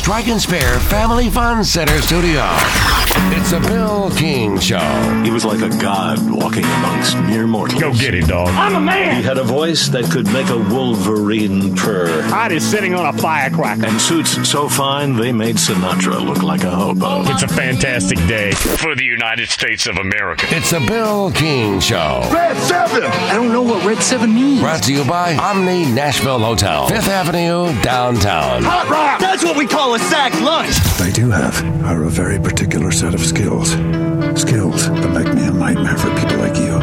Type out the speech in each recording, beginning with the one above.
Strike and Spare Family Fun Center studio. It's a Bill King Show. He was like a god walking amongst mere mortals. Go get it, dog. I'm a man. He had a voice that could make a wolverine purr. Hot is sitting on a firecracker. And suits so fine, they made Sinatra look like a hobo. It's a fantastic day for the United States of America. It's a Bill King Show. Red 7! I don't know what Red 7 means. Brought to you by Omni Nashville Hotel, 5th Avenue, downtown. Hot rock! That's what we call a sack lunch. What I do have are a very particular set of skills. Skills that make me a nightmare for people like you.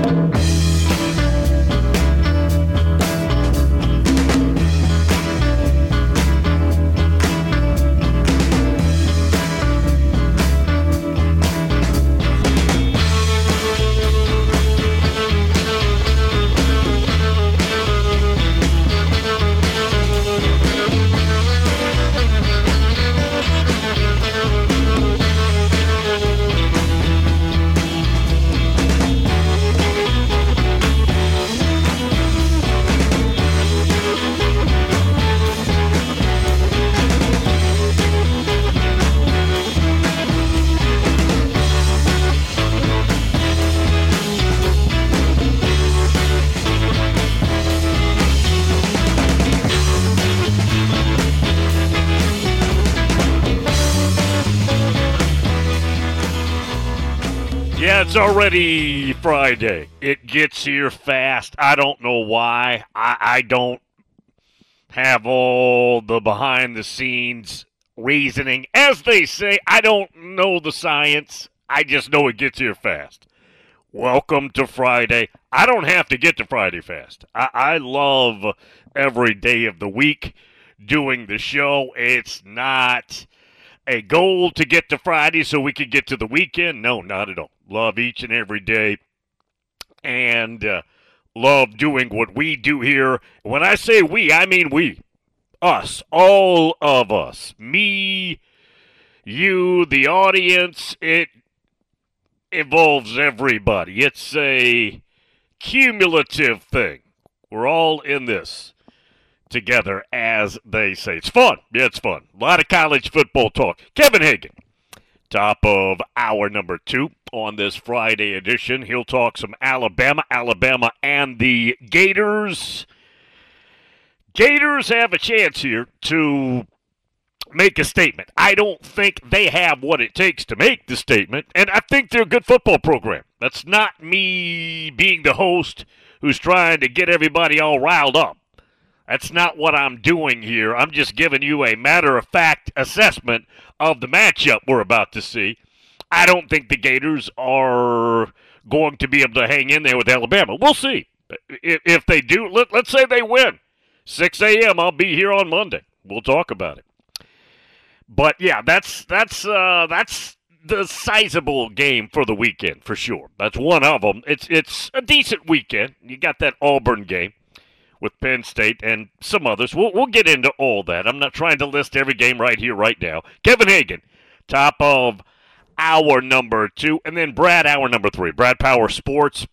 Yeah, it's already Friday. It gets here fast. I don't know why. I don't have all the behind-the-scenes reasoning. As they say, I don't know the science. I just know it gets here fast. Welcome to Friday. I don't have to get to Friday fast. I love every day of the week doing the show. It's not a goal to get to Friday so we can get to the weekend. No, not at all. Love each and every day and love doing what we do here. When I say we, I mean we. Us. All of us. Me, you, the audience. It involves everybody. It's a cumulative thing. We're all in this together, as they say. It's fun. Yeah, it's fun. A lot of college football talk. Kevin Hagan, top of hour number 2 on this Friday edition. He'll talk some Alabama and the Gators. Gators have a chance here to make a statement. I don't think they have what it takes to make the statement, and I think they're a good football program. That's not me being the host who's trying to get everybody all riled up. That's not what I'm doing here. I'm just giving you a matter-of-fact assessment of the matchup we're about to see. I don't think the Gators are going to be able to hang in there with Alabama. We'll see. If they do, let's say they win. 6 a.m., I'll be here on Monday. We'll talk about it. But, yeah, that's the sizable game for the weekend, for sure. That's one of them. It's a decent weekend. You got that Auburn game with Penn State and some others. We'll get into all that. I'm not trying to list every game right here, right now. Kevin Hagan, top of hour number 2, and then Brad, hour number 3. Brad Power Sports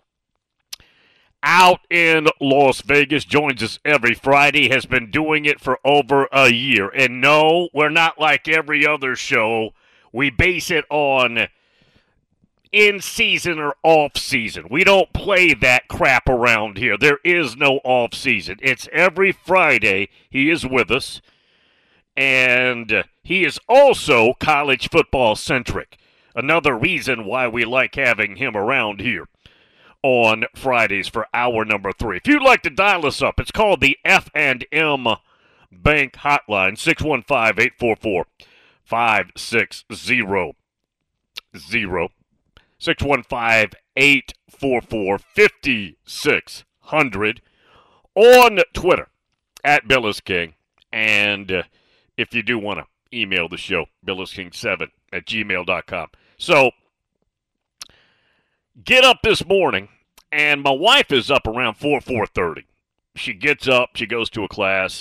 out in Las Vegas, joins us every Friday, has been doing it for over a year. And no, we're not like every other show. We base it on in-season or off-season. We don't play that crap around here. There is no off-season. It's every Friday he is with us, and he is also college football-centric. Another reason why we like having him around here on Fridays for hour number 3. If you'd like to dial us up, it's called the F&M Bank Hotline, 615-844-5600. 615-844-5600. On Twitter, at BillisKing. And if you do want to email the show, billisking7@gmail.com. So, get up this morning, and my wife is up around 4:30. She gets up, she goes to a class,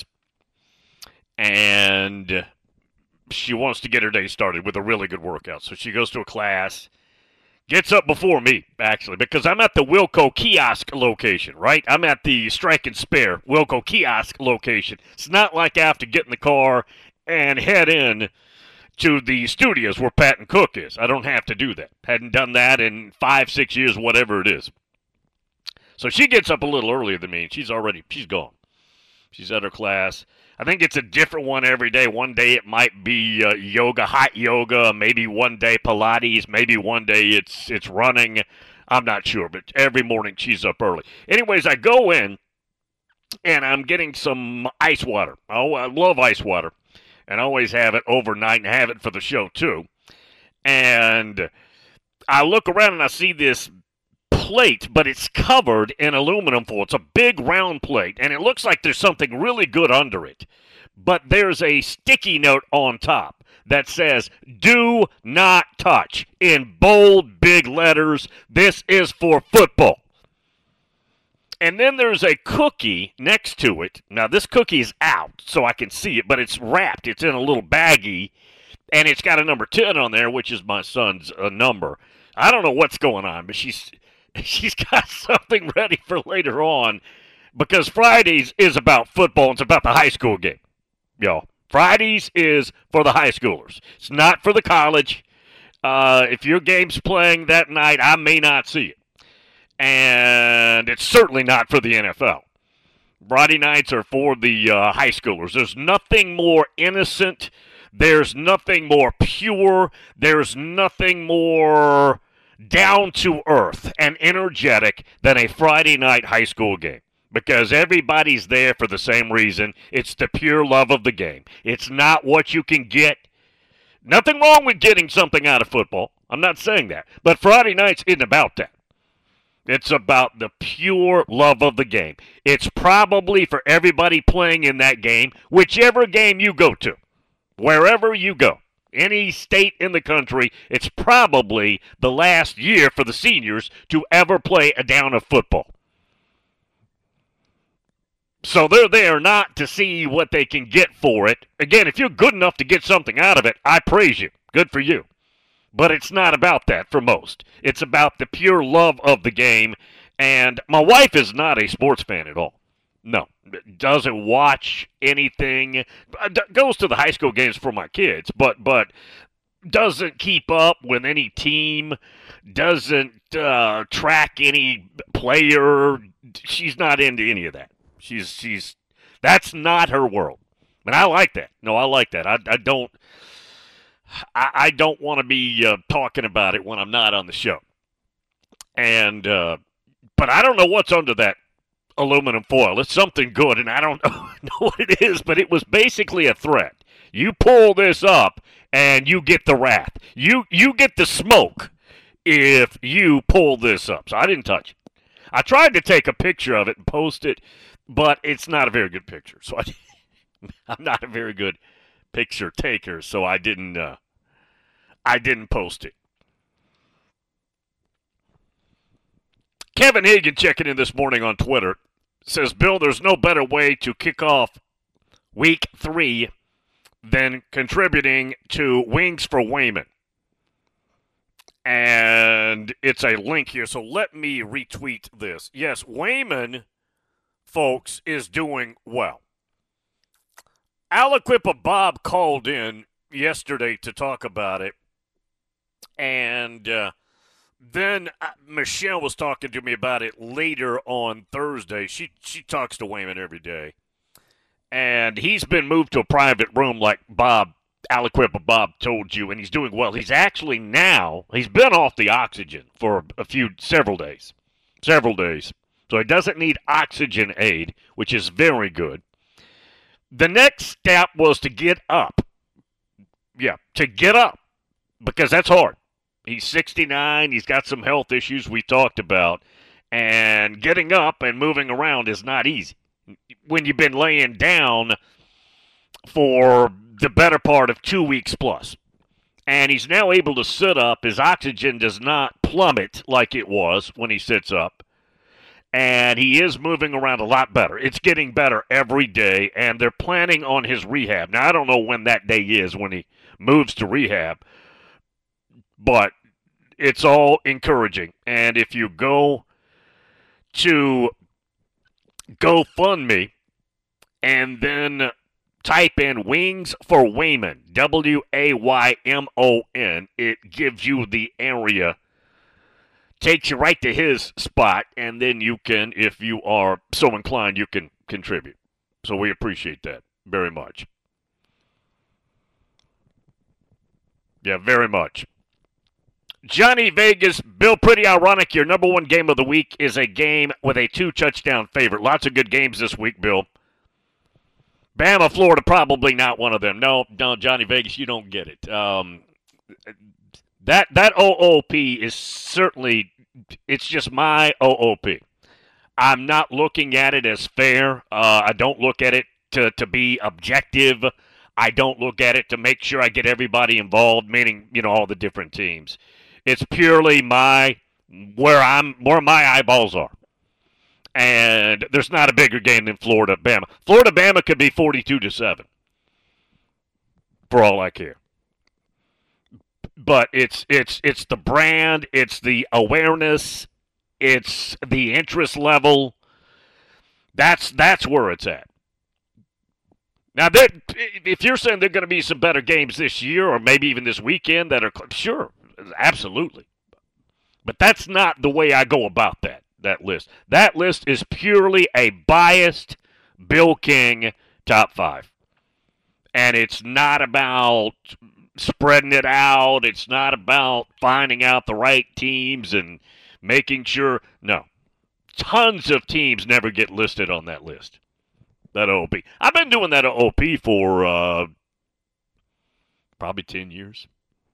and she wants to get her day started with a really good workout. So she goes to a class, gets up before me, actually, because I'm at the Wilco kiosk location, right? I'm at the Strike and Spare Wilco kiosk location. It's not like I have to get in the car and head in to the studios where Pat and Cook is. I don't have to do that. Hadn't done that in 5-6 years, whatever it is. So she gets up a little earlier than me, and she's gone. She's at her class. I think it's a different one every day. One day it might be yoga, hot yoga. Maybe one day Pilates. Maybe one day it's running. I'm not sure, but every morning she's up early. Anyways, I go in, and I'm getting some ice water. Oh, I love ice water, and I always have it overnight and have it for the show too. And I look around and I see this plate, but it's covered in aluminum foil. It's a big round plate, and it looks like there's something really good under it. But there's a sticky note on top that says, "Do not touch," in bold, big letters. This is for football. And then there's a cookie next to it. Now, this cookie is out, so I can see it, but it's wrapped. It's in a little baggie, and it's got a number 10 on there, which is my son's number. I don't know what's going on, but she's got something ready for later on, because Fridays is about football. It's about the high school game, y'all. Fridays is for the high schoolers. It's not for the college. If your game's playing that night, I may not see it. And it's certainly not for the NFL. Friday nights are for the high schoolers. There's nothing more innocent. There's nothing more pure. There's nothing more down to earth and energetic than a Friday night high school game, because everybody's there for the same reason. It's the pure love of the game. It's not what you can get. Nothing wrong with getting something out of football. I'm not saying that. But Friday nights isn't about that. It's about the pure love of the game. It's probably for everybody playing in that game, whichever game you go to, wherever you go. Any state in the country, it's probably the last year for the seniors to ever play a down of football. So they're there not to see what they can get for it. Again, if you're good enough to get something out of it, I praise you. Good for you. But it's not about that for most. It's about the pure love of the game. And my wife is not a sports fan at all. No. Doesn't watch anything. Goes to the high school games for my kids, but doesn't keep up with any team. Doesn't track any player. She's not into any of that. She's that's not her world. And I like that. No, I like that. I don't want to be talking about it when I'm not on the show. And but I don't know what's under that aluminum foil. It's something good, and I don't know what it is, but it was basically a threat. You pull this up, and you get the wrath. You get the smoke if you pull this up. So I didn't touch it. I tried to take a picture of it and post it, but it's not a very good picture. So I'm not a very good picture taker, so I didn't post it. Kevin Hagan checking in this morning on Twitter says, Bill, there's no better way to kick off week 3 than contributing to Wings for Wayman. And it's a link here, so let me retweet this. Yes, Wayman, folks, is doing well. Aliquippa Bob called in yesterday to talk about it, and then Michelle was talking to me about it later on Thursday. She talks to Wayman every day, and he's been moved to a private room like Aliquippa Bob told you, and he's doing well. He's actually he's been off the oxygen for several days. So he doesn't need oxygen aid, which is very good. The next step was to get up. Yeah, to get up, because that's hard. He's 69. He's got some health issues we talked about, and getting up and moving around is not easy when you've been laying down for the better part of 2 weeks plus. And he's now able to sit up. His oxygen does not plummet like it was when he sits up. And he is moving around a lot better. It's getting better every day, and they're planning on his rehab. Now, I don't know when that day is when he moves to rehab, but it's all encouraging. And if you go to GoFundMe and then type in Wings for Waymon, Waymon. It gives you the area, takes you right to his spot, and then you can, if you are so inclined, you can contribute. So we appreciate that very much. Yeah, very much. Johnny Vegas, Bill, pretty ironic. Your number one game of the week is a game with a 2-touchdown favorite. Lots of good games this week, Bill. Bama, Florida, probably not one of them. No, Johnny Vegas, you don't get it. That OOP is certainly, it's just my OOP. I'm not looking at it as fair. I don't look at it to be objective. I don't look at it to make sure I get everybody involved, meaning, all the different teams. It's purely where my eyeballs are. And there's not a bigger game than Florida-Bama. Florida-Bama could be 42-7 for all I care. But it's the brand, it's the awareness, it's the interest level. That's where it's at. Now, if you're saying there are going to be some better games this year or maybe even this weekend that are – sure, absolutely. But that's not the way I go about that list. That list is purely a biased Bill King top 5. And it's not about spreading it out. It's not about finding out the right teams and making sure – no. Tons of teams never get listed on that list. That OOP. I've been doing that OOP for probably 10 years.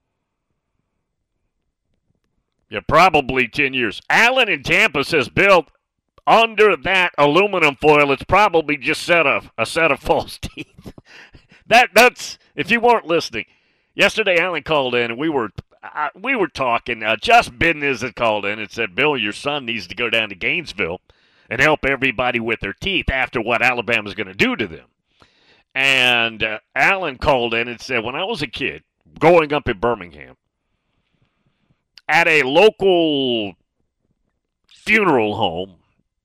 Yeah, probably 10 years. Alan in Tampa says, Bill, under that aluminum foil, it's probably just a set of false teeth. That's if you weren't listening. Yesterday, Alan called in, and we were talking. Just Business had called in and said, Bill, your son needs to go down to Gainesville and help everybody with their teeth after what Alabama's going to do to them. And Alan called in and said, when I was a kid, growing up in Birmingham, at a local funeral home,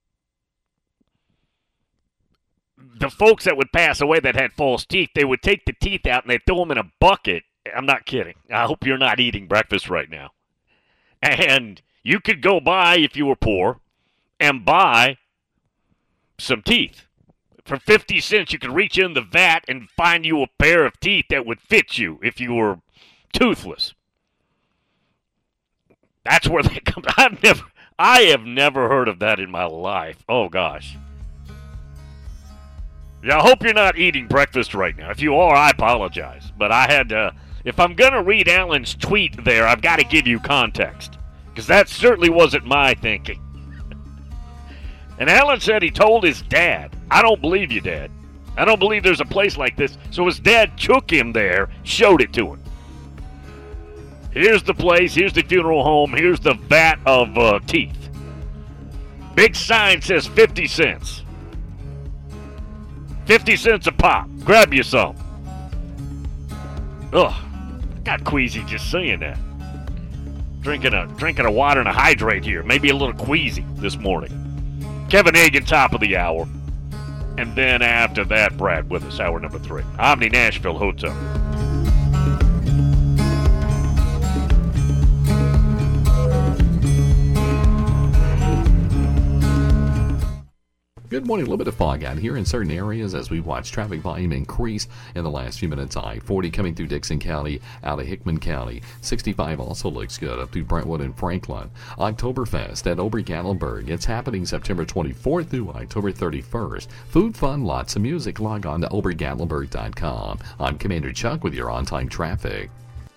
the folks that would pass away that had false teeth, they would take the teeth out and they'd throw them in a bucket. I'm not kidding. I hope you're not eating breakfast right now. And you could go by, if you were poor, and buy some teeth. For 50 cents, you could reach in the vat and find you a pair of teeth that would fit you if you were toothless. That's where they come. I have never heard of that in my life. Oh, gosh. Yeah, I hope you're not eating breakfast right now. If you are, I apologize. But I had to, if I'm going to read Alan's tweet there, I've got to give you context. Because that certainly wasn't my thinking. And Alan said he told his dad. I don't believe you, Dad. I don't believe there's a place like this. So his dad took him there, showed it to him. Here's the place. Here's the funeral home. Here's the vat of teeth. Big sign says 50 cents. 50 cents a pop. Grab you some. Ugh. I got queasy just saying that. Drinking a water and a hydrate here. Maybe a little queasy this morning. Kevin Hagan, top of the hour. And then after that, Brad with us, hour number 3. Omni Nashville Hotel. Good morning. A little bit of fog out here in certain areas as we watch traffic volume increase in the last few minutes. I-40 coming through Dixon County, out of Hickman County. 65 also looks good up through Brentwood and Franklin. Oktoberfest at Ober-Gatlinburg. It's happening September 24th through October 31st. Food, fun, lots of music. Log on to obergatlinburg.com. I'm Commander Chuck with your on-time traffic.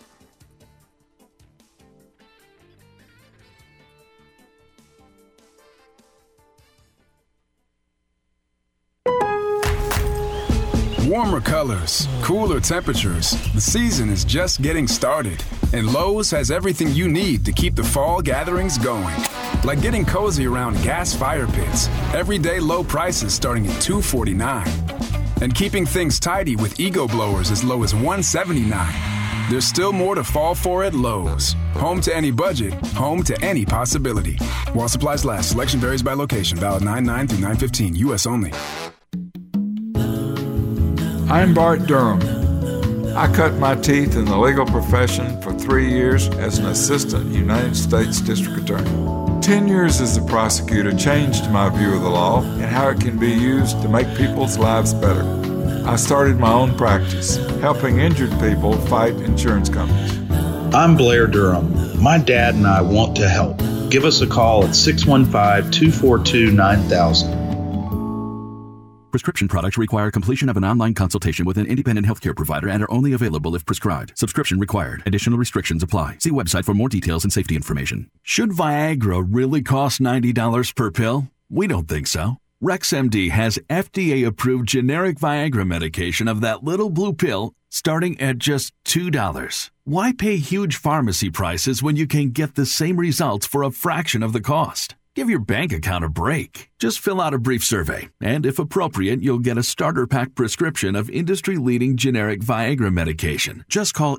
Warmer colors, cooler temperatures. The season is just getting started, and Lowe's has everything you need to keep the fall gatherings going. Like getting cozy around gas fire pits, everyday low prices starting at $249, and keeping things tidy with Ego blowers as low as $179. There's still more to fall for at Lowe's. Home to any budget, home to any possibility. While supplies last, selection varies by location. Valid 9/9 through 9/15, U.S. only. I'm Bart Durham. I cut my teeth in the legal profession for 3 years as an assistant United States District Attorney. 10 years as a prosecutor changed my view of the law and how it can be used to make people's lives better. I started my own practice, helping injured people fight insurance companies. I'm Blair Durham. My dad and I want to help. Give us a call at 615-242-9000. Prescription products require completion of an online consultation with an independent healthcare provider and are only available if prescribed. Subscription required. Additional restrictions apply. See website for more details and safety information. Should Viagra really cost $90 per pill? We don't think so. RexMD has FDA-approved generic Viagra medication of that little blue pill starting at just $2. Why pay huge pharmacy prices when you can get the same results for a fraction of the cost? Give your bank account a break. Just fill out a brief survey, and if appropriate, you'll get a starter pack prescription of industry-leading generic Viagra medication. Just call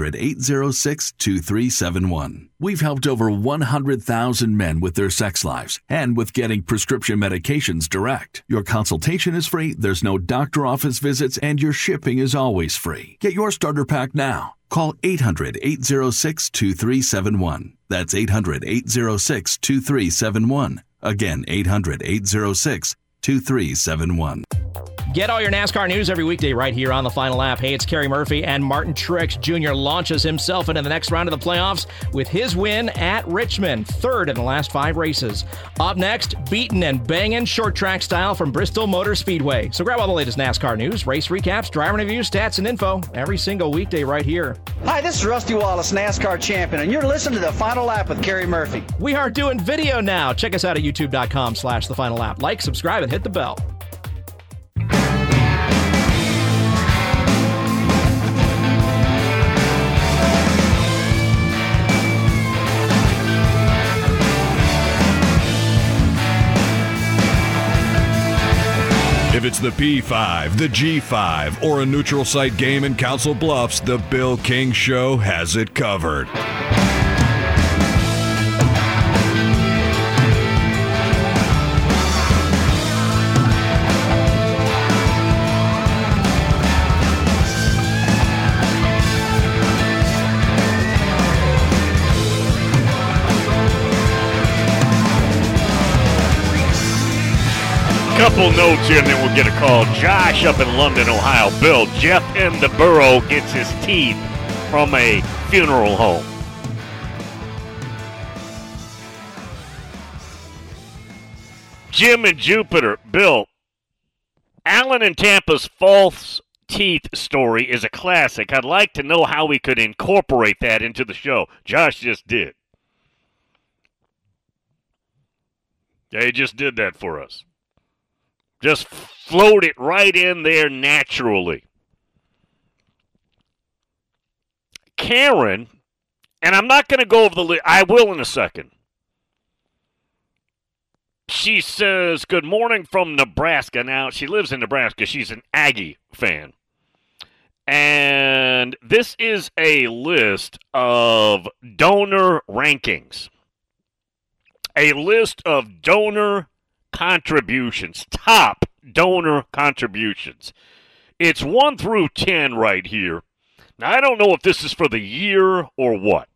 800-806-2371. We've helped over 100,000 men with their sex lives and with getting prescription medications direct. Your consultation is free, there's no doctor office visits, and your shipping is always free. Get your starter pack now. Call 800-806-2371. That's 800-806-2371. Again, 800-806-2371. Get all your NASCAR news every weekday right here on The Final Lap. Hey, it's Kerry Murphy, and Martin Truex Jr. launches himself into the next round of the playoffs with his win at Richmond, third in the last 5 races. Up next, beaten and banging short track style from Bristol Motor Speedway. So grab all the latest NASCAR news, race recaps, driver reviews, stats, and info every single weekday right here. Hi, this is Rusty Wallace, NASCAR champion, and you're listening to The Final Lap with Kerry Murphy. We are doing video now. Check us out at youtube.com/The Final Lap. Like, subscribe, and hit the bell. If it's the P5, the G5, or a neutral site game in Council Bluffs, the Bill King Show has it covered. Couple notes here and then we'll get a call. Josh up in London, Ohio. Bill, Jeff in the borough gets his teeth from a funeral home. Jim in Jupiter. Bill, Alan and Tampa's false teeth story is a classic. I'd like to know how we could incorporate that into the show. Josh just did. Yeah, he just did that for us. Just float it right in there naturally. Karen, and I'm not going to go over the list. I will in a second. She says, good morning from Nebraska. Now, she lives in Nebraska. She's an Aggie fan. And this is a list of donor rankings. A list of donor contributions, top donor contributions. It's 1 through 10 right here. Now, I don't know if this is for the year or what,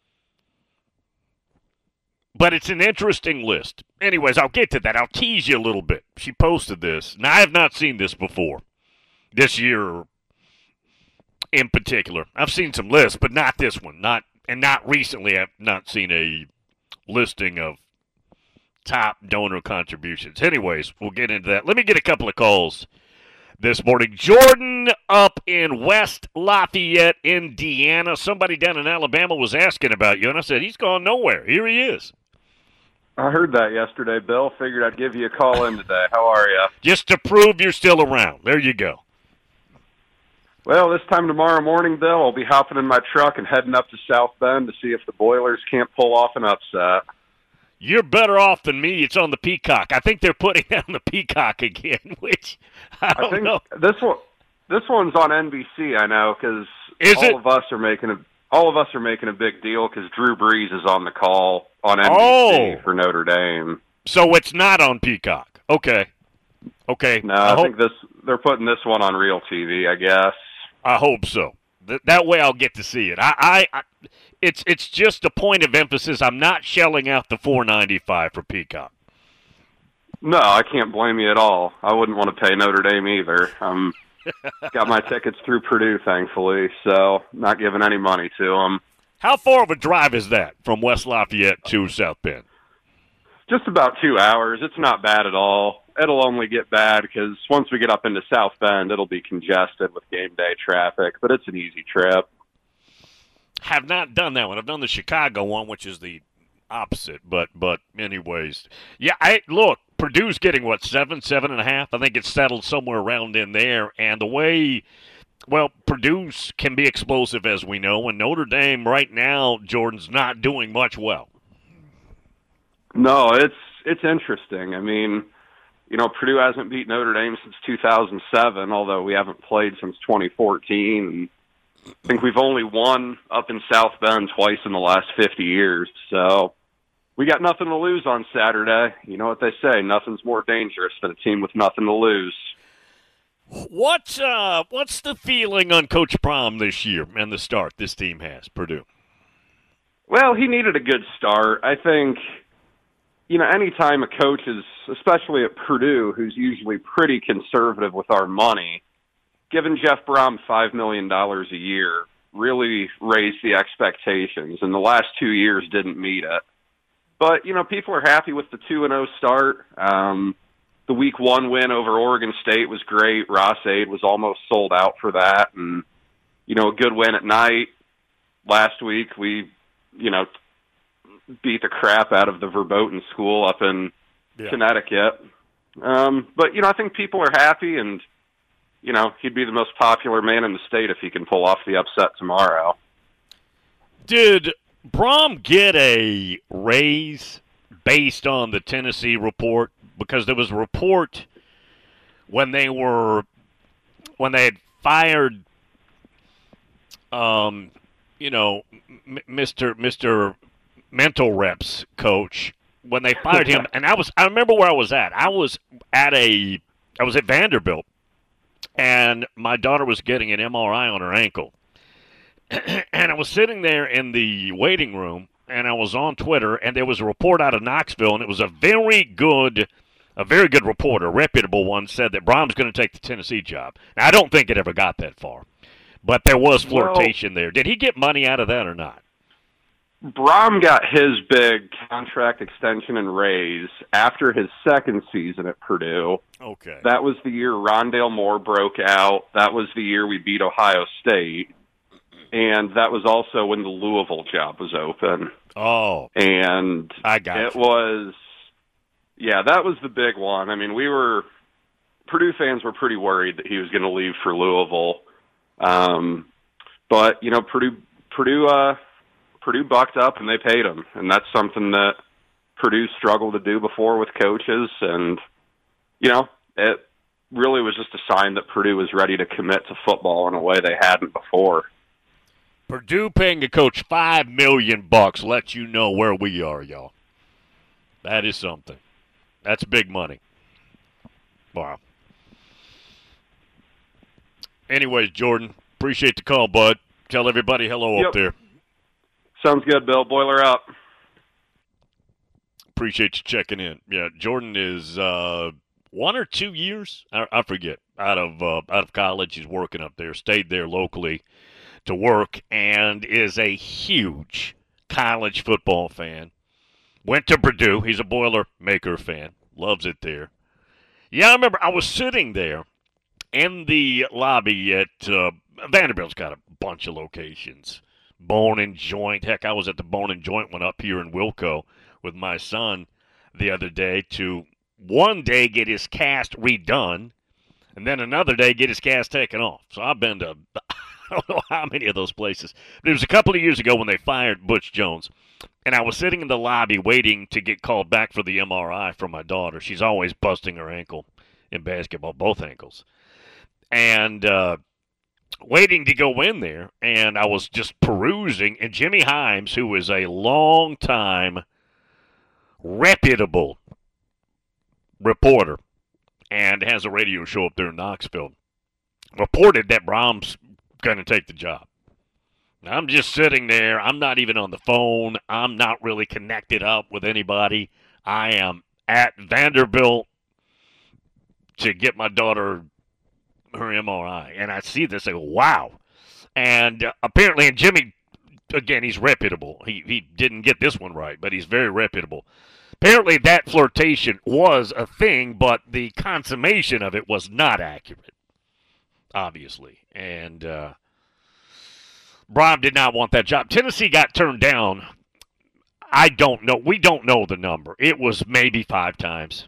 but it's an interesting list. Anyways, I'll get to that. I'll tease you a little bit. She posted this. Now, I have not seen this before, this year in particular. I've seen some lists, but not this one. Not recently. I've not seen a listing of top donor contributions. Anyways, we'll get into that. Let me get a couple of calls this morning. Jordan up in West Lafayette, Indiana. Somebody down in Alabama was asking about you, and I said, he's gone nowhere. Here he is. I heard that yesterday, Bill. Figured I'd give you a call in today. How are you? Just to prove you're still around. There you go. Well, this time tomorrow morning, Bill, I'll be hopping in my truck and heading up to South Bend to see if the Boilers can't pull off an upset. You're better off than me. It's on the Peacock. I think they're putting it on the Peacock again, which I don't know. This one's on NBC. I know because all of us are making a big deal because Drew Brees is on the call on NBC for Notre Dame. So it's not on Peacock. Okay. Okay. No, I think they're putting this one on real TV, I guess. I hope so. That way I'll get to see it. It's just a point of emphasis. I'm not shelling out the $4.95 for Peacock. No, I can't blame you at all. I wouldn't want to pay Notre Dame either. Got my tickets through Purdue, thankfully, so not giving any money to them. How far of a drive is that from West Lafayette to South Bend? Just about 2 hours. It's not bad at all. It'll only get bad because once we get up into South Bend, it'll be congested with game day traffic, but it's an easy trip. Have not done that one. I've done the Chicago one, which is the opposite, but anyways. Yeah, look, Purdue's getting, 7.5? I think it's settled somewhere around in there, and the way, Purdue can be explosive, as we know, and Notre Dame right now, Jordan's not doing much well. No, it's interesting. I mean, Purdue hasn't beat Notre Dame since 2007, although we haven't played since 2014. And I think we've only won up in South Bend twice in the last 50 years. So we got nothing to lose on Saturday. You know what they say, nothing's more dangerous than a team with nothing to lose. What's the feeling on Coach Brom this year and the start this team has, Purdue? Well, he needed a good start. I think, anytime a coach is, especially at Purdue, who's usually pretty conservative with our money, giving Jeff Brom $5 million a year really raised the expectations, and the last 2 years didn't meet it. But, people are happy with the 2-0 start. The Week 1 win over Oregon State was great. Ross-Ade was almost sold out for that. And, a good win at night. Last week, we, beat the crap out of the Verboten school up in Connecticut. But, I think people are happy, and, he'd be the most popular man in the state if he can pull off the upset tomorrow. Did Brom get a raise based on the Tennessee report? Because there was a report when they had fired, Mr. Mental Reps coach, when they fired him, and I remember where I was at. I was at Vanderbilt, and my daughter was getting an MRI on her ankle. And I was sitting there in the waiting room, and I was on Twitter, and there was a report out of Knoxville, and it was a very good reporter, a reputable one, said that Brom's going to take the Tennessee job. Now, I don't think it ever got that far, but there was flirtation there. Did he get money out of that or not? Brom got his big contract extension and raise after his second season at Purdue. Okay. That was the year Rondale Moore broke out. That was the year we beat Ohio State. And that was also when the Louisville job was open. Oh. And I got it was, that was the big one. I mean, Purdue fans were pretty worried that he was going to leave for Louisville. But, Purdue bucked up and they paid him. And that's something that Purdue struggled to do before with coaches. And, it really was just a sign that Purdue was ready to commit to football in a way they hadn't before. Purdue paying a coach $5 million lets you know where we are, y'all. That is something. That's big money. Wow. Anyways, Jordan, appreciate the call, bud. Tell everybody hello up there. Sounds good, Bill. Boiler up. Appreciate you checking in. Yeah, Jordan is 1 or 2 years, I forget, out of college. He's working up there, stayed there locally to work, and is a huge college football fan. Went to Purdue. He's a Boilermaker fan. Loves it there. Yeah, I remember I was sitting there in the lobby at Vanderbilt's got a bunch of locations. Bone and Joint. Heck, I was at the Bone and Joint one up here in Wilco with my son the other day to one day get his cast redone and then another day get his cast taken off. So I've been to I don't know how many of those places. But it was a couple of years ago when they fired Butch Jones. And I was sitting in the lobby waiting to get called back for the MRI for my daughter. She's always busting her ankle in basketball, both ankles. And waiting to go in there, and I was just perusing. And Jimmy Himes, who is a long-time reputable reporter and has a radio show up there in Knoxville, reported that Brohm's going to take the job. I'm just sitting there. I'm not even on the phone. I'm not really connected up with anybody. I am at Vanderbilt to get my daughter her MRI. And I see this, I go, wow. And apparently, and Jimmy, again, he's reputable. He didn't get this one right, but he's very reputable. Apparently, that flirtation was a thing, but the consummation of it was not accurate, obviously. And Brohm did not want that job. Tennessee got turned down. I don't know. We don't know the number. It was maybe 5 times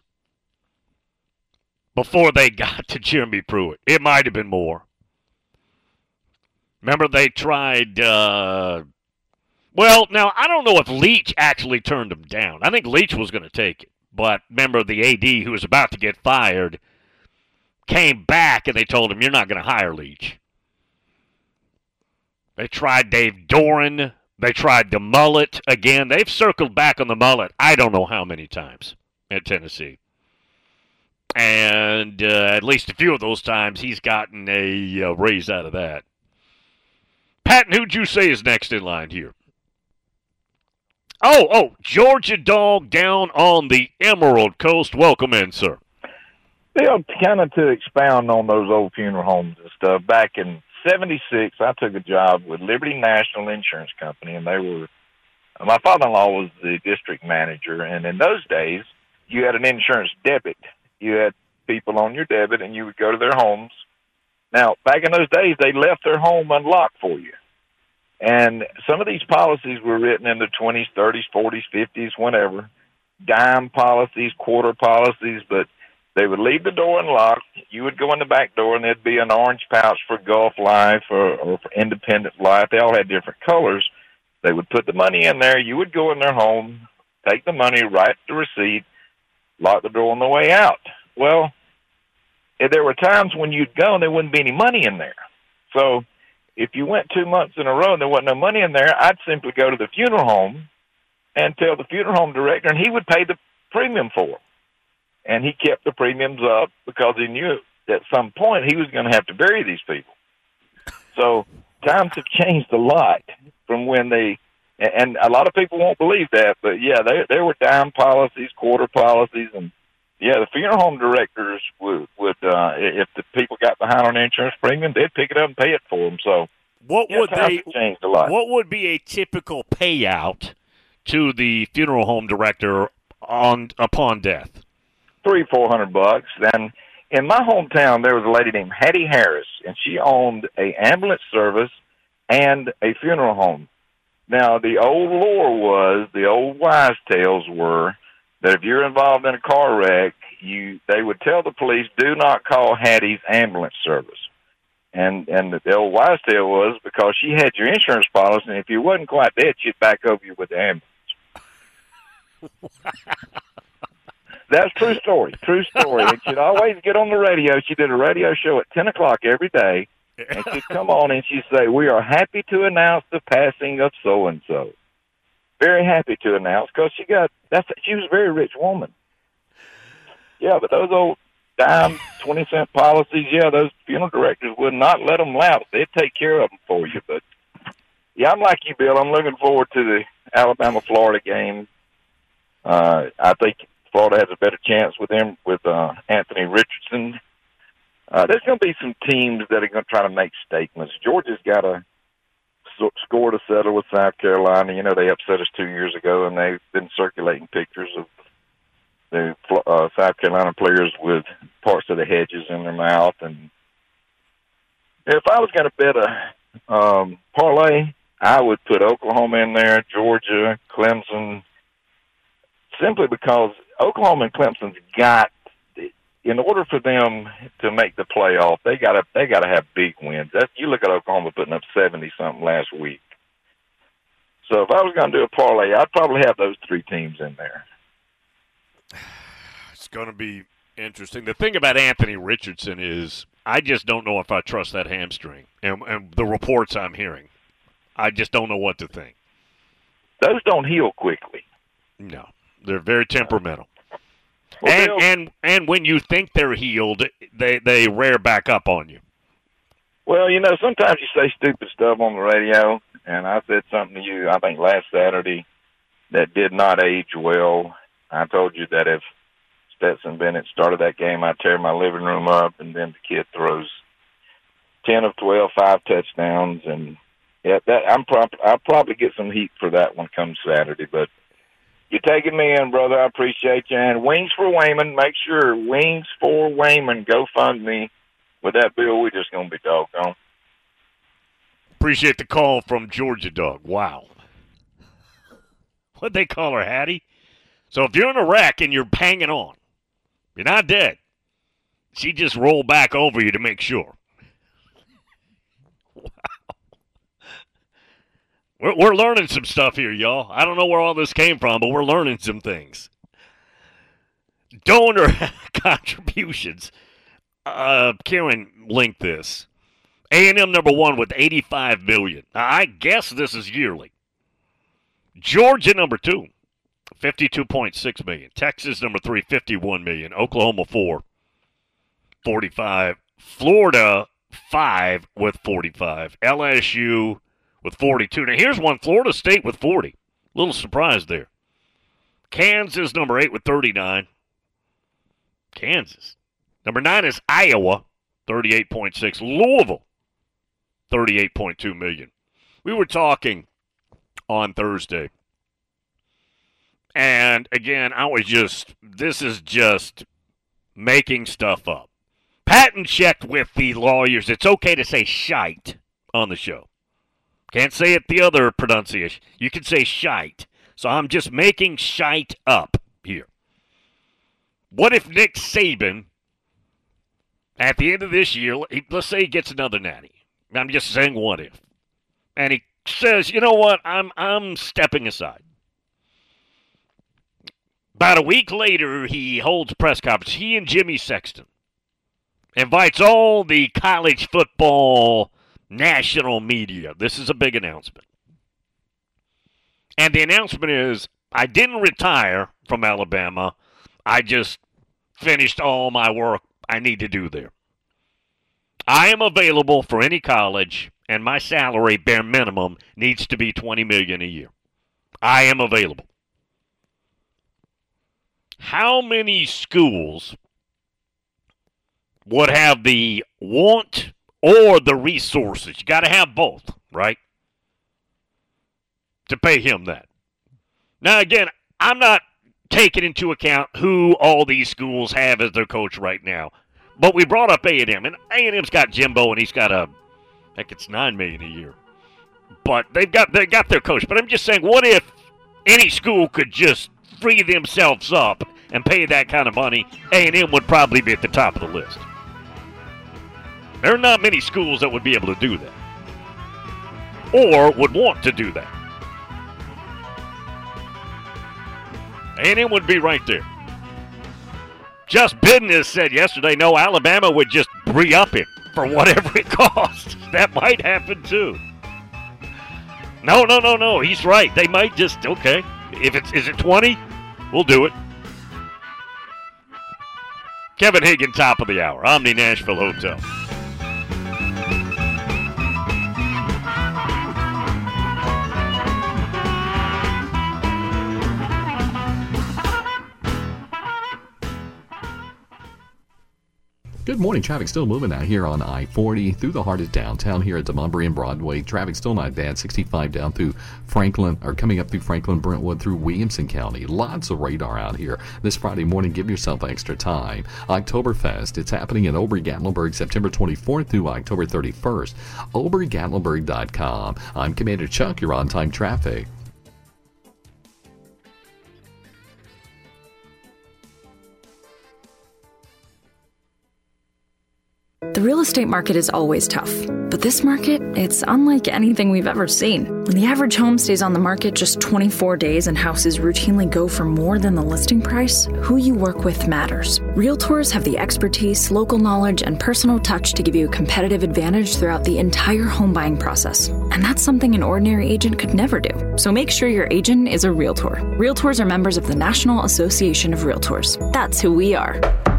before they got to Jeremy Pruitt. It might have been more. Remember, they tried. Well, now, I don't know if Leach actually turned him down. I think Leach was going to take it. But remember, the AD, who was about to get fired, came back and they told him, you're not going to hire Leach. They tried Dave Doran. They tried the mullet again. They've circled back on the mullet I don't know how many times at Tennessee. And at least a few of those times he's gotten a raise out of that. Patton, who'd you say is next in line here? Oh, Georgia Dog down on the Emerald Coast. Welcome in, sir. Bill, kind of to expound on those old funeral homes and stuff, back in 1976, I took a job with Liberty National Insurance Company, and my father-in-law was the district manager, and in those days, you had an insurance debit. You had people on your debit, and you would go to their homes. Now, back in those days, they left their home unlocked for you. And some of these policies were written in the 20s, 30s, 40s, 50s, whenever. Dime policies, quarter policies, but they would leave the door unlocked. You would go in the back door, and there'd be an orange pouch for Gulf Life or for Independent Life. They all had different colors. They would put the money in there. You would go in their home, take the money, write the receipt, lock the door on the way out. Well, there were times when you'd go and there wouldn't be any money in there. So if you went 2 months in a row and there wasn't no money in there, I'd simply go to the funeral home and tell the funeral home director, and he would pay the premium for it. And he kept the premiums up because he knew at some point he was going to have to bury these people. So times have changed a lot from when and a lot of people won't believe that, but yeah, there were dime policies, quarter policies, and yeah, the funeral home directors would if the people got behind on the insurance premium, they'd pick it up and pay it for them. So times have changed a lot. What would be a typical payout to the funeral home director upon death? $300-400. And in my hometown, there was a lady named Hattie Harris, and she owned a ambulance service and a funeral home. Now, the old lore the old wise tales were that if you're involved in a car wreck, they would tell the police, do not call Hattie's ambulance service. And the old wise tale was because she had your insurance policy, and if you wasn't quite dead, she'd back over you with the ambulance. That's true story. And she'd always get on the radio. She did a radio show at 10 o'clock every day, and she'd come on and she'd say, we are happy to announce the passing of so-and-so. Very happy to announce because she was a very rich woman. Yeah, but those old dime 20-cent policies, yeah, those funeral directors would not let them lapse. They'd take care of them for you. But, yeah, I'm like you, Bill. I'm looking forward to the Alabama-Florida game. I think Florida has a better chance with Anthony Richardson. There's going to be some teams that are going to try to make statements. Georgia's got a score to settle with South Carolina. You know, they upset us 2 years ago, and they've been circulating pictures of the South Carolina players with parts of the hedges in their mouth. And if I was going to bet a parlay, I would put Oklahoma in there, Georgia, Clemson, simply because Oklahoma and Clemson's got, in order for them to make the playoff, they got to have big wins. You look at Oklahoma putting up 70-something last week. So if I was going to do a parlay, I'd probably have those 3 teams in there. It's going to be interesting. The thing about Anthony Richardson is I just don't know if I trust that hamstring and the reports I'm hearing. I just don't know what to think. Those don't heal quickly. No. They're very temperamental. Well, and when you think they're healed, they rear back up on you. Well, sometimes you say stupid stuff on the radio, and I said something to you, I think last Saturday, that did not age well. I told you that if Stetson Bennett started that game, I'd tear my living room up, and then the kid throws 10 of 12, 5 touchdowns, and I'll probably get some heat for that one come Saturday, but you're taking me in, brother. I appreciate you. And Wings for Wayman, make sure Wings for Wayman, GoFundMe. With that bill, we're just going to be doggone. Appreciate the call from Georgia Dog. Wow. What'd they call her, Hattie? So if you're in a wreck and you're hanging on, you're not dead. She just rolled back over you to make sure. Wow. We're learning some stuff here, y'all. I don't know where all this came from, but we're learning some things. Donor contributions. Karen linked this. A&M number 1 with $85 million. Now, I guess this is yearly. Georgia number 2, $52.6 million. Texas number 3, $51 million. Oklahoma 4, $45. Florida 5 with $45. LSU with $42. Now, here's one, Florida State with $40. Little surprise there. Kansas, number 8 with $39. Kansas. Number 9 is Iowa, $38.6. Louisville, $38.2 million. We were talking on Thursday. And, again, this is just making stuff up. Patton checked with the lawyers. It's okay to say shite on the show. Can't say it the other pronunciation. You can say shite. So I'm just making shite up here. What if Nick Saban, at the end of this year, let's say he gets another natty. I'm just saying what if. And he says, you know what, I'm stepping aside. About a week later, he holds a press conference. He and Jimmy Sexton invites all the college football national media. This is a big announcement. And the announcement is, I didn't retire from Alabama. I just finished all my work I need to do there. I am available for any college, and my salary, bare minimum, needs to be $20 million a year. I am available. How many schools would have the want or the resources? You got to have both, right? To pay him that. Now, again, I'm not taking into account who all these schools have as their coach right now. But we brought up A&M, and A&M's got Jimbo, and he's got it's $9 million a year. But they got their coach. But I'm just saying, what if any school could just free themselves up and pay that kind of money? A&M would probably be at the top of the list. There are not many schools that would be able to do that, or would want to do that. A&M would be right there. Just Business said yesterday, no, Alabama would just re-up him for whatever it costs. That might happen too. No. He's right. They might just, okay. Is it 20? We'll do it. Kevin Hagan, top of the hour. Omni Nashville Hotel. Good morning. Traffic still moving out here on I-40 through the heart of downtown here at Demonbreun and Broadway. Traffic still not bad. 65 down through Franklin, or coming up through Franklin, Brentwood through Williamson County. Lots of radar out here this Friday morning. Give yourself extra time. Oktoberfest. It's happening in Ober-Gatlinburg September 24th through October 31st. Obergatlinburg.com. I'm Commander Chuck. You're on time traffic. The real estate market is always tough, but this market, it's unlike anything we've ever seen. When the average home stays on the market just 24 days and houses routinely go for more than the listing price, who you work with matters. Realtors have the expertise, local knowledge, and personal touch to give you a competitive advantage throughout the entire home buying process. And that's something an ordinary agent could never do. So make sure your agent is a Realtor. Realtors are members of the National Association of Realtors. That's who we are.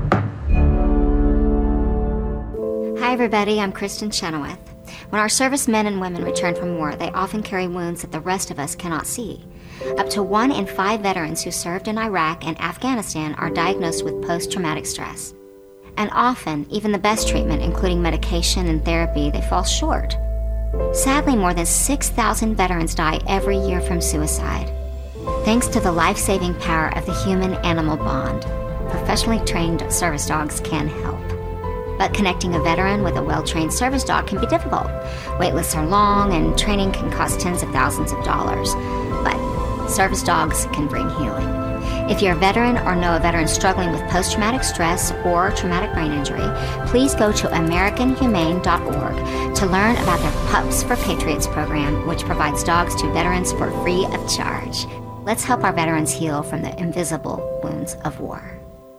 Hi, everybody. I'm Kristen Chenoweth. When our servicemen and women return from war, they often carry wounds that the rest of us cannot see. Up to 1 in 5 veterans who served in Iraq and Afghanistan are diagnosed with post-traumatic stress. And often, even the best treatment, including medication and therapy, they fall short. Sadly, more than 6,000 veterans die every year from suicide. Thanks to the life-saving power of the human-animal bond, professionally trained service dogs can help. But connecting a veteran with a well-trained service dog can be difficult. Wait lists are long and training can cost tens of thousands of dollars. But service dogs can bring healing. If you're a veteran or know a veteran struggling with post-traumatic stress or traumatic brain injury, please go to AmericanHumane.org to learn about their Pups for Patriots program, which provides dogs to veterans for free of charge. Let's help our veterans heal from the invisible wounds of war.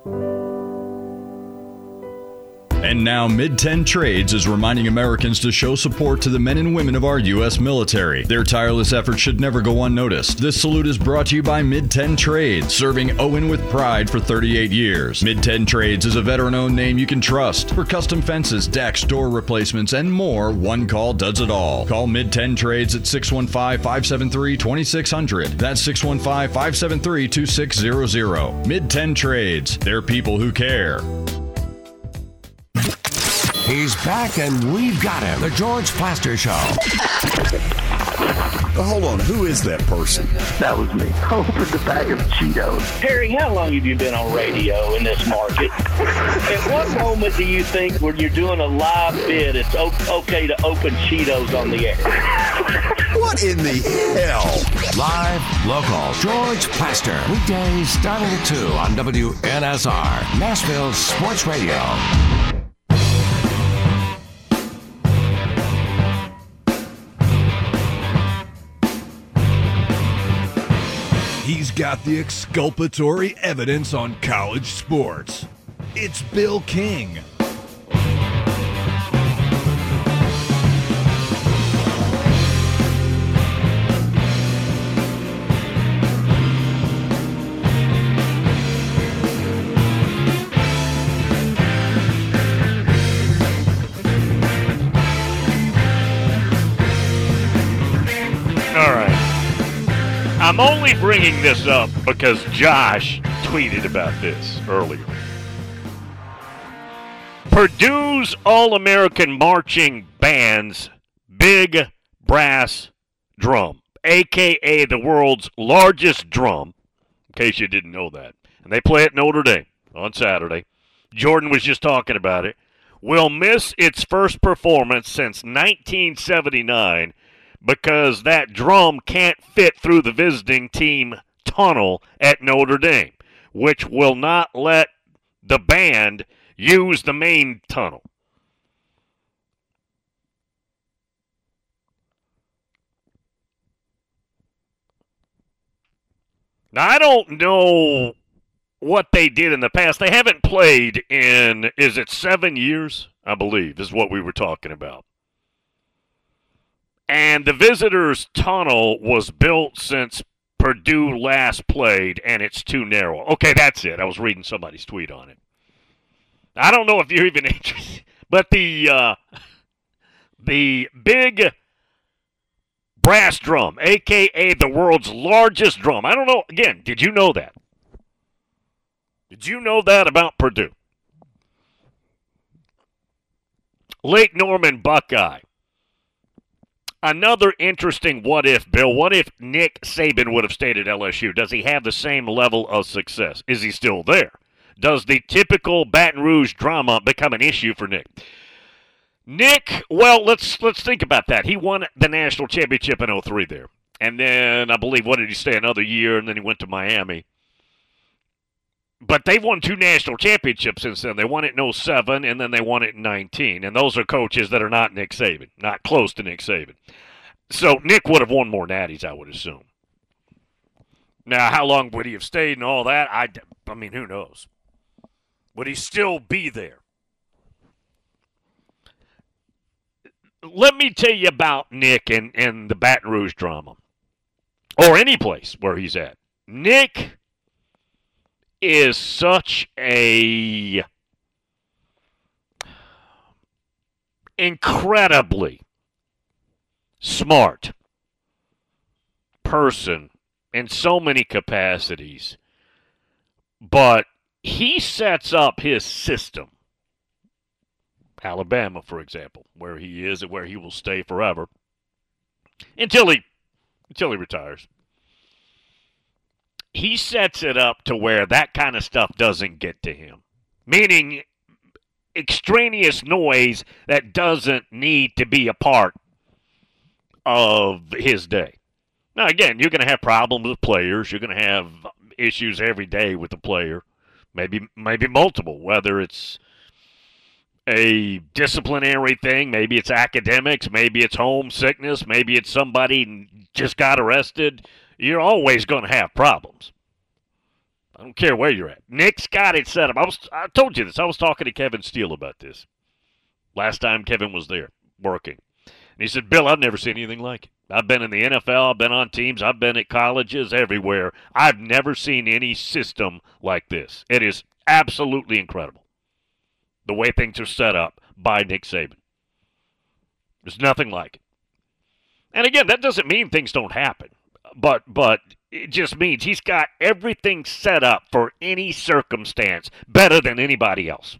And now Mid-10 Trades is reminding Americans to show support to the men and women of our U.S. military. Their tireless efforts should never go unnoticed. This salute is brought to you by Mid-10 Trades, serving Owen with pride for 38 years. Mid-10 Trades is a veteran-owned name you can trust. For custom fences, decks, door replacements, and more, one call does it all. Call Mid-10 Trades at 615-573-2600. That's 615-573-2600. Mid-10 Trades. They're people who care. He's back and we've got him. The George Plaster Show. Hold on, who is that person? That was me. Opened the bag of Cheetos. Harry, how long have you been on radio in this market? At what moment do you think when you're doing a live bid, it's okay to open Cheetos on the air? What in the hell? Live, local, George Plaster. Weekdays starting at 2 on WNSR, Nashville Sports Radio. He's got the exculpatory evidence on college sports. It's Bill King. All right. I'm only bringing this up because Josh tweeted about this earlier. Purdue's All-American Marching Band's Big Brass Drum, a.k.a. the world's largest drum, in case you didn't know that, and they play at Notre Dame on Saturday. Jordan was just talking about it, will miss its first performance since 1979 because that drum can't fit through the visiting team tunnel at Notre Dame, which will not let the band use the main tunnel. Now, I don't know what they did in the past. They haven't played in, is it 7 years? I believe is what we were talking about. And the visitors' tunnel was built since Purdue last played, and it's too narrow. Okay, that's it. I was reading somebody's tweet on it. I don't know if you're even interested, but the big brass drum, a.k.a. the world's largest drum. I don't know. Again, did you know that? Did you know that about Purdue? Lake Norman Buckeye. Another interesting what-if, Bill. What if Nick Saban would have stayed at LSU? Does he have the same level of success? Is he still there? Does the typical Baton Rouge drama become an issue for Nick? Nick, well, let's think about that. He won the national championship in 2003 there. And then, I believe, what did he stay another year, and then he went to Miami. But they've won 2 national championships since then. They won it in 2007, and then they won it in 2019. And those are coaches that are not Nick Saban, not close to Nick Saban. So Nick would have won more natties, I would assume. Now, how long would he have stayed and all that? I mean, who knows? Would he still be there? Let me tell you about Nick and the Baton Rouge drama, or any place where he's at. Nick is such a incredibly smart person in so many capacities, but he sets up his system. Alabama, for example, where he is and where he will stay forever until he retires. He sets it up to where that kind of stuff doesn't get to him, meaning extraneous noise that doesn't need to be a part of his day. Now, again, you're going to have problems with players. You're going to have issues every day with the player, maybe multiple, whether it's a disciplinary thing, maybe it's academics, maybe it's homesickness, maybe it's somebody just got arrested. You're always going to have problems. I don't care where you're at. Nick's got it set up. I told you this. I was talking to Kevin Steele about this last time Kevin was there working. And he said, Bill, I've never seen anything like it. I've been in the NFL. I've been on teams. I've been at colleges, everywhere. I've never seen any system like this. It is absolutely incredible, the way things are set up by Nick Saban. There's nothing like it. And again, that doesn't mean things don't happen, but it just means he's got everything set up for any circumstance better than anybody else.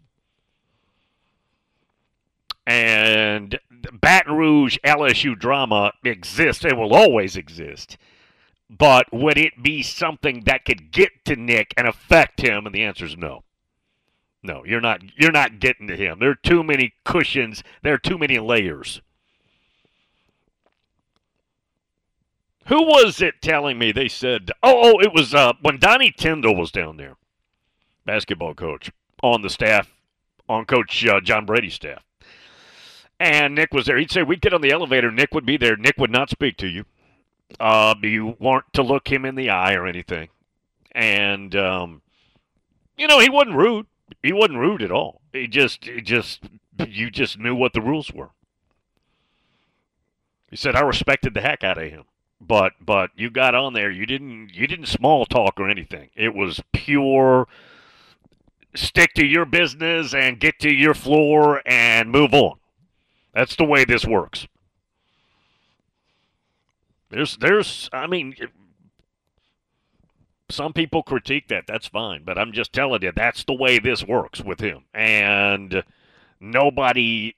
And Baton Rouge LSU drama exists and will always exist. But would it be something that could get to Nick and affect him? And the answer is no. No, you're not getting to him. There are too many cushions. There are too many layers. Who was it telling me? They said, it was when Donnie Tyndall was down there, basketball coach, on the staff, on Coach John Brady's staff. And Nick was there. He'd say, we'd get on the elevator. Nick would be there. Nick would not speak to you. You weren't to look him in the eye or anything. And, he wasn't rude. He wasn't rude at all. You just knew what the rules were. He said, I respected the heck out of him. But you got on there, you didn't small talk or anything. It was pure stick to your business and get to your floor and move on. That's the way this works. Some people critique that. That's fine. But I'm just telling you, that's the way this works with him. And nobody's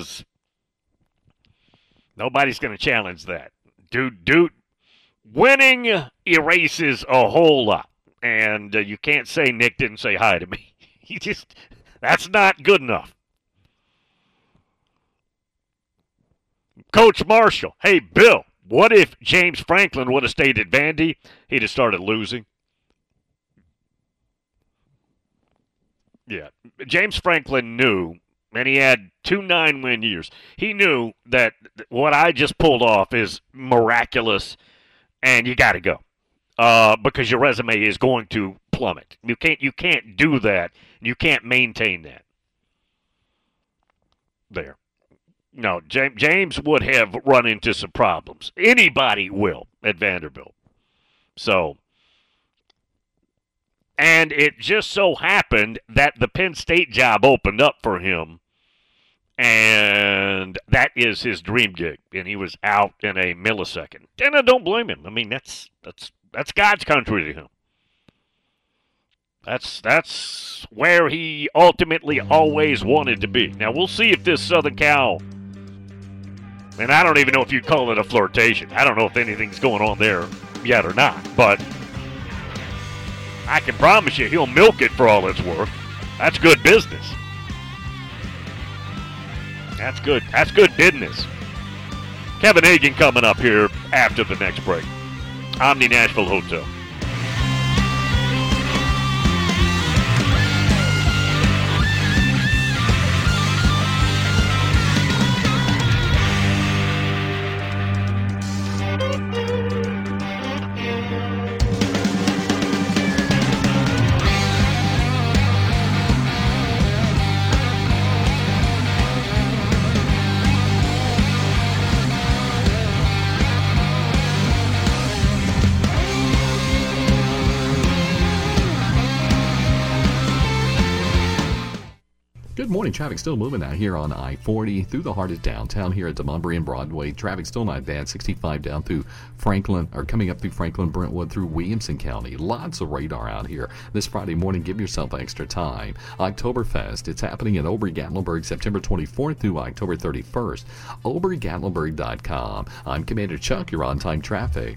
going to challenge that. Dude, winning erases a whole lot. And you can't say Nick didn't say hi to me. That's not good enough. Coach Marshall, hey, Bill, what if James Franklin would have stayed at Vandy? He'd have started losing. Yeah, James Franklin knew, and he had 2 9-win years. He knew that what I just pulled off is miraculous, and you got to go because your resume is going to plummet. You can't do that. You can't maintain that. There. No, James would have run into some problems. Anybody will at Vanderbilt. So, and it just so happened that the Penn State job opened up for him, and that is his dream gig, and he was out in a millisecond. And I don't blame him. I mean, that's God's country to him. That's where he ultimately always wanted to be. Now, we'll see if this Southern Cal, and I don't even know if you'd call it a flirtation. I don't know if anything's going on there yet or not, but I can promise you he'll milk it for all it's worth. That's good business. That's good business. Kevin Hagan coming up here after the next break. Omni Nashville Hotel. Good morning. Traffic still moving out here on I-40 through the heart of downtown here at Demonbreun and Broadway. Traffic still not bad. 65 down through Franklin, or coming up through Franklin, Brentwood through Williamson County. Lots of radar out here this Friday morning. Give yourself extra time. Oktoberfest. It's happening in Ober-Gatlinburg September 24th through October 31st. Obergatlinburg.com. I'm Commander Chuck. You're on time traffic.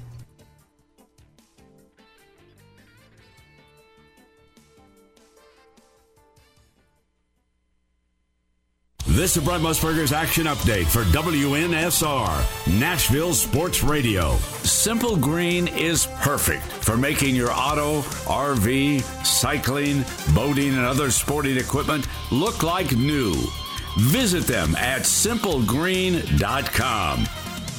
This is Brent Musburger's Action Update for WNSR, Nashville Sports Radio. Simple Green is perfect for making your auto, RV, cycling, boating, and other sporting equipment look like new. Visit them at simplegreen.com.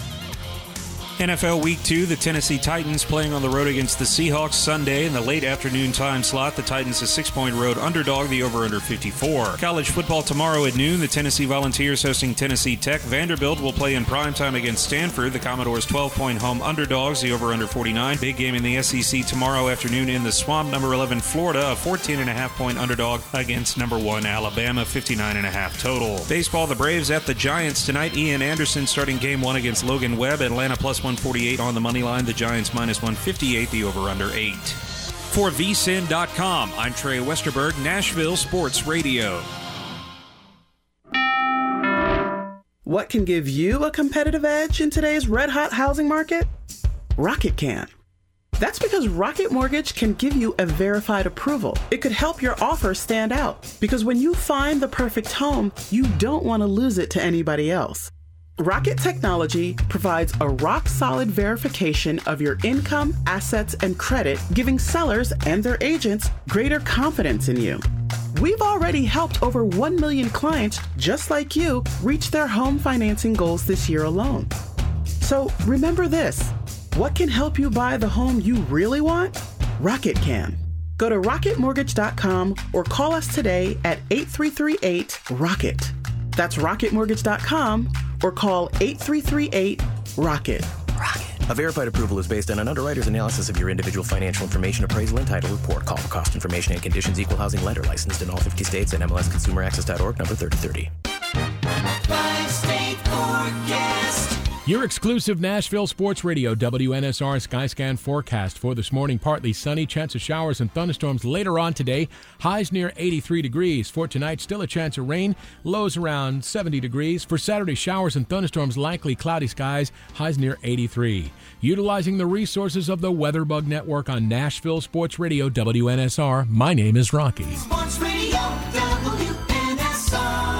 NFL Week 2, the Tennessee Titans playing on the road against the Seahawks Sunday in the late afternoon time slot. The Titans a 6-point road underdog, the over-under 54. College football tomorrow at noon, the Tennessee Volunteers hosting Tennessee Tech. Vanderbilt will play in primetime against Stanford. The Commodores 12-point home underdogs, the over-under 49. Big game in the SEC tomorrow afternoon in the Swamp. Number 11 Florida, a 14.5-point underdog against number 1 Alabama, 59.5 total. Baseball, the Braves at the Giants tonight. Ian Anderson starting game 1 against Logan Webb. Atlanta plus 148 on the money line. The Giants minus 158, the over-under 8. For vsin.com, I'm Trey Westerberg, Nashville Sports Radio. What can give you a competitive edge in today's red-hot housing market? Rocket can. That's because Rocket Mortgage can give you a verified approval. It could help your offer stand out, because when you find the perfect home, you don't want to lose it to anybody else. Rocket Technology provides a rock-solid verification of your income, assets, and credit, giving sellers and their agents greater confidence in you. We've already helped over 1 million clients just like you reach their home financing goals this year alone. So remember this, what can help you buy the home you really want? Rocket can. Go to rocketmortgage.com or call us today at 8338-ROCKET. That's rocketmortgage.com or call 8338-ROCKET. A verified approval is based on an underwriter's analysis of your individual financial information, appraisal, and title report. Call for cost information and conditions. Equal housing lender licensed in all 50 states and MLSConsumerAccess.org number 3030. Five-state forecast. Your exclusive Nashville Sports Radio WNSR Skyscan forecast for this morning. Partly sunny, chance of showers and thunderstorms later on today. Highs near 83 degrees. For tonight, still a chance of rain. Lows around 70 degrees. For Saturday, showers and thunderstorms, likely cloudy skies. Highs near 83. Utilizing the resources of the WeatherBug Network on Nashville Sports Radio WNSR, my name is Rocky. Sports Radio WNSR.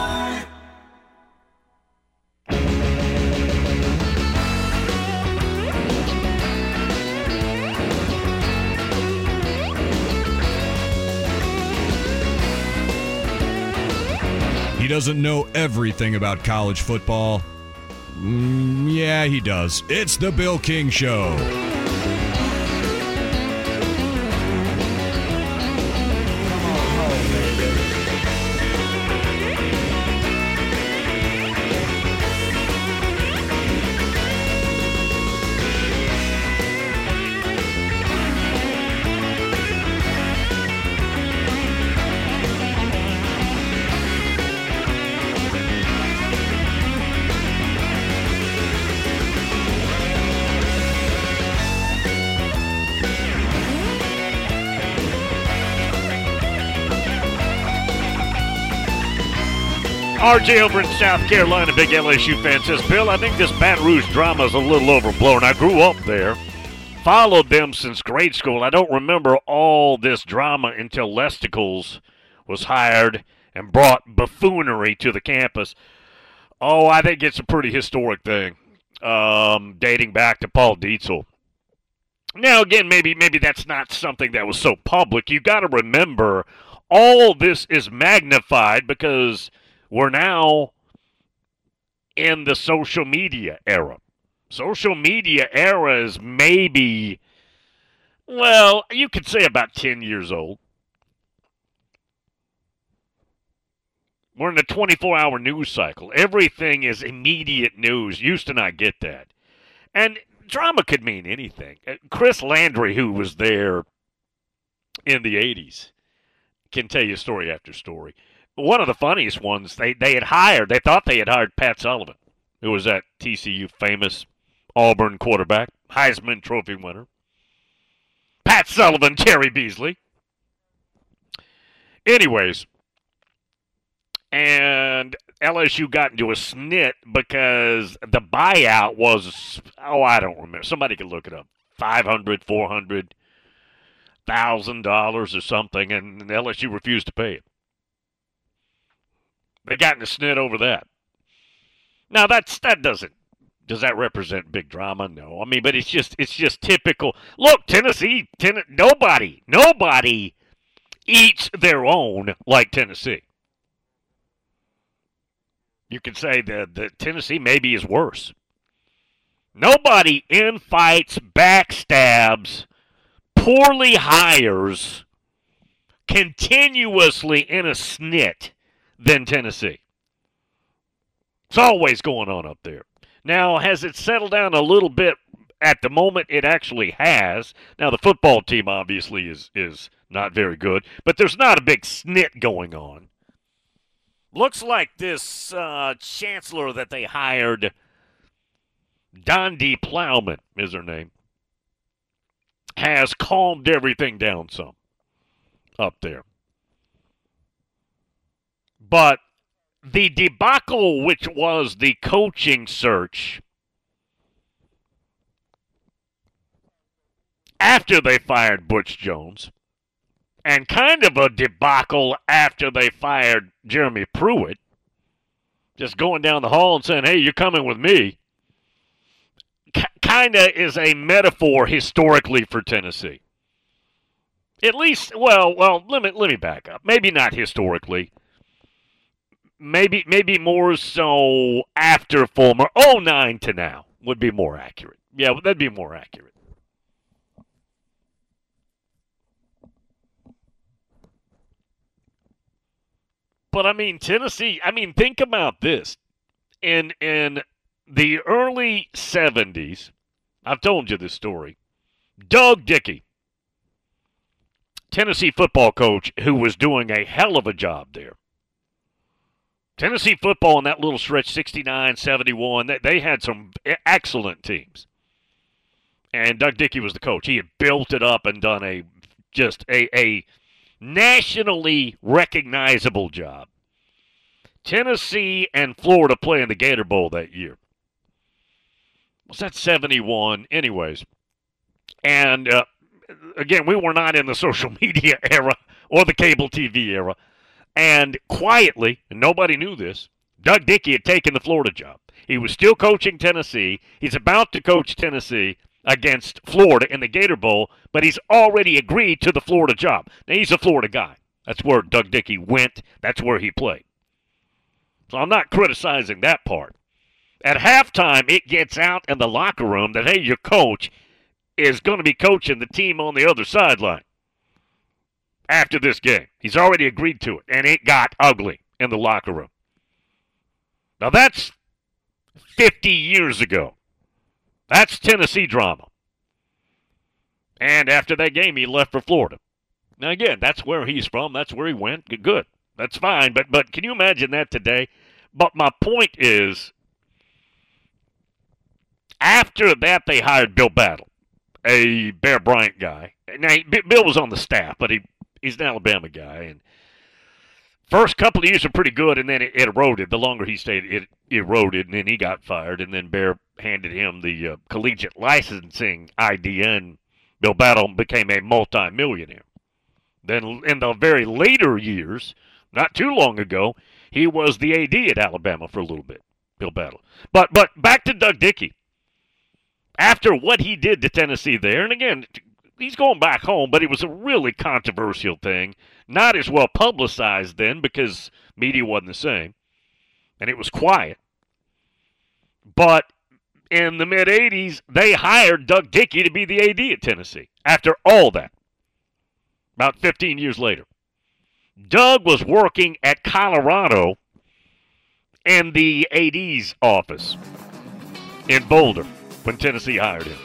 He doesn't know everything about college football. Yeah, he does. It's the Bill King Show. RJ over in South Carolina, big LSU fan, says, Bill, I think this Baton Rouge drama is a little overblown. I grew up there, followed them since grade school. I don't remember all this drama until Lesticles was hired and brought buffoonery to the campus. Oh, I think it's a pretty historic thing, dating back to Paul Dietzel. Now, again, maybe that's not something that was so public. You got to remember, all this is magnified because we're now in the social media era. Social media era is maybe, well, you could say about 10 years old. We're in a 24-hour news cycle. Everything is immediate news. Used to not get that. And drama could mean anything. Chris Landry, who was there in the 80s, can tell you story after story. one of the funniest ones, they thought they had hired Pat Sullivan, who was that TCU famous Auburn quarterback, Heisman Trophy winner. Pat Sullivan, Jerry Beasley. Anyways, and LSU got into a snit because the buyout was, I don't remember. Somebody could look it up. $500,000, $400,000 or something, and LSU refused to pay it. They got in a snit over that. Now does that represent big drama? No. I mean, but it's just typical. Look, Tennessee, nobody eats their own like Tennessee. You could say the Tennessee maybe is worse. Nobody infights, backstabs, poorly hires, continuously in a snit than Tennessee. It's always going on up there. Now, has it settled down a little bit? At the moment, it actually has. Now, the football team obviously is not very good, but there's not a big snit going on. Looks like this chancellor that they hired, Dondi Plowman is her name, has calmed everything down some up there. But the debacle, which was the coaching search after they fired Butch Jones, and kind of a debacle after they fired Jeremy Pruitt, just going down the hall and saying, hey, you're coming with me, kind of is a metaphor historically for Tennessee. At least, well, let me back up. Maybe not historically. Maybe more so after Fulmer. 09 to now would be more accurate. Yeah, that'd be more accurate. But, I mean, Tennessee, think about this. In the early 70s, I've told you this story, Doug Dickey, Tennessee football coach who was doing a hell of a job there. Tennessee football in that little stretch, 69, 71, they had some excellent teams. And Doug Dickey was the coach. He had built it up and done a nationally recognizable job. Tennessee and Florida play in the Gator Bowl that year. Was that 71? Anyways. And, again, we were not in the social media era or the cable TV era. And quietly, and nobody knew this, Doug Dickey had taken the Florida job. He was still coaching Tennessee. He's about to coach Tennessee against Florida in the Gator Bowl, but he's already agreed to the Florida job. Now, he's a Florida guy. That's where Doug Dickey went. That's where he played. So I'm not criticizing that part. At halftime, it gets out in the locker room that, hey, your coach is going to be coaching the team on the other sideline after this game. He's already agreed to it, and it got ugly in the locker room. Now, that's 50 years ago. That's Tennessee drama. And after that game, he left for Florida. Now, again, that's where he's from. That's where he went. Good. That's fine. But can you imagine that today? But my point is, after that, they hired Bill Battle, a Bear Bryant guy. Now, Bill was on the staff, but he's an Alabama guy. And first couple of years were pretty good, and then it eroded. The longer he stayed, it eroded, and then he got fired. And then Bear handed him the collegiate licensing idea, and Bill Battle became a multimillionaire. Then in the very later years, not too long ago, he was the AD at Alabama for a little bit, Bill Battle. But back to Doug Dickey. After what he did to Tennessee there, and again, he's going back home, but it was a really controversial thing. Not as well publicized then because media wasn't the same, and it was quiet. But in the mid-'80s, they hired Doug Dickey to be the AD at Tennessee after all that, about 15 years later. Doug was working at Colorado in the AD's office in Boulder when Tennessee hired him.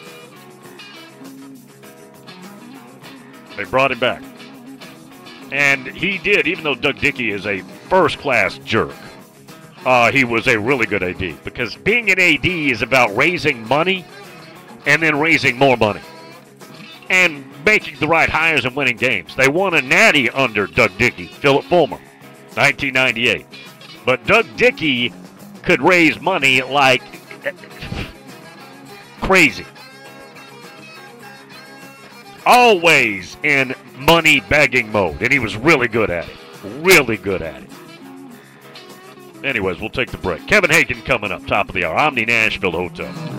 They brought him back. And he did, even though Doug Dickey is a first-class jerk. He was a really good AD, because being an AD is about raising money and then raising more money and making the right hires and winning games. They won a natty under Doug Dickey, Philip Fulmer, 1998. But Doug Dickey could raise money like crazy. Always in money-begging mode, and he was really good at it. Really good at it. Anyways, we'll take the break. Kevin Hagan coming up, top of the hour. Omni Nashville Hotel.